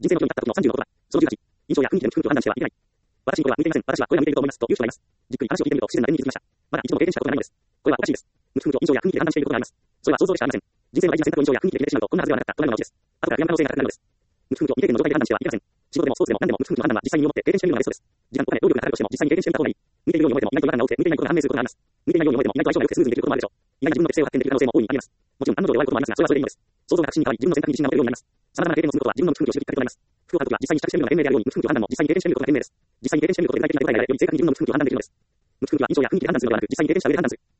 人生の岐路に立った時の30のことは、その18、印象や雰囲気で無空気を判断してはいけない。私にこれは向いていません。私はこれが向いていると思います。と言う人がいます。じっくり話を聞いてみると不自然な点に気づきました。まだ一度も経験したことがないのです。これはおかしいです。無空気を印象や雰囲気で判断していることがあります。それは想像でしかありません。人生の大事な選択を印象や雰囲気で決めてしまうと、こんなはずではなかったとなるのです。後から悔やむ可能性が高くなるのです。無空気を未経験の状態で判断してはいけません。仕事でもスポーツでも何でも無空気の判断は実際に身をもって経験してみるのがベストです。時間とお金、労力がかかるとしても実際に経験してみた方がいい。見ているように思えても意外と違和感が多くて、見ていないことが判明することがあります。見ていないように思えても意外と相性が良くてスムーズにできることもあるでしょう。意外な自分の適性を発見できる可能性も大いにあります。もちろん案の定弱いこともありますが、それはそれでいいのです。想像が確信に変わり、自分の選択に自信が持てるようになります。様々な経験を積むことは自分の無空気を知るきっかけとなります。服を買うときは実際に試着してみるのが賢明であるように、無空気を判断も実際に経験してみることが賢明です。実際に経験してみることで具体的な答えが得られ、より正確に自分の無空気を判断できるのです。無空気は印象や雰囲気で判断するのではなく、実際に経験した上で判断する。